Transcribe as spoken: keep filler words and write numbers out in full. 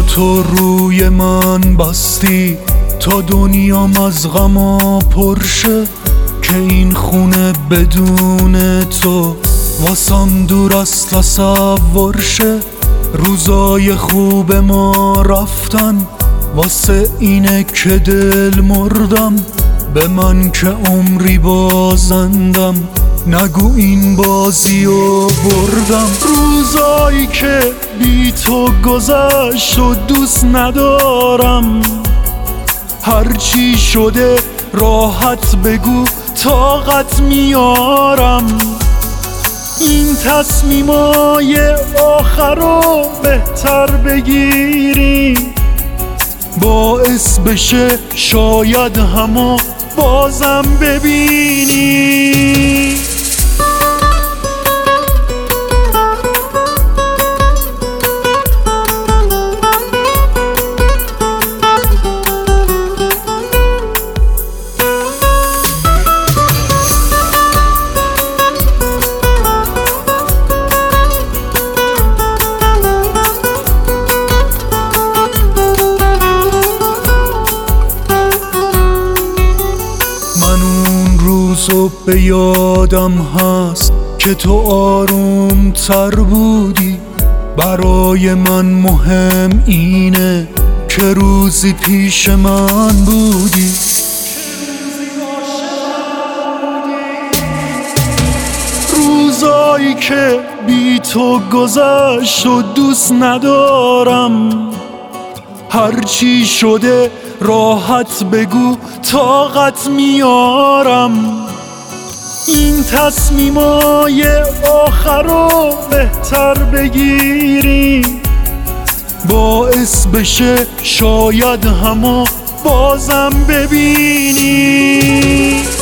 تو روی من بستی تا دنیام از غما پرشه، که این خونه بدون تو واسم دور از تصور شه. روزای خوب ما رفتن واسه اینه که دل مردم، به من که عمری بازندم نگو این بازیو بردم. روزایی که بی تو گذشت و دوست ندارم، هرچی شده راحت بگو طاقت میارم. این تصمیمای آخر رو بهتر بگیری، باعث بشه شاید همو بازم ببینی. و به یادم هست که تو آروم تر بودی. برای من مهم اینه که روزی پیش من بودی. روزایی که بی تو گذشت و دوست ندارم، هرچی شده راحت بگو طاقت میارم. این تصمیمای آخر رو بهتر بگیری، باعث بشه شاید همو بازم ببینی.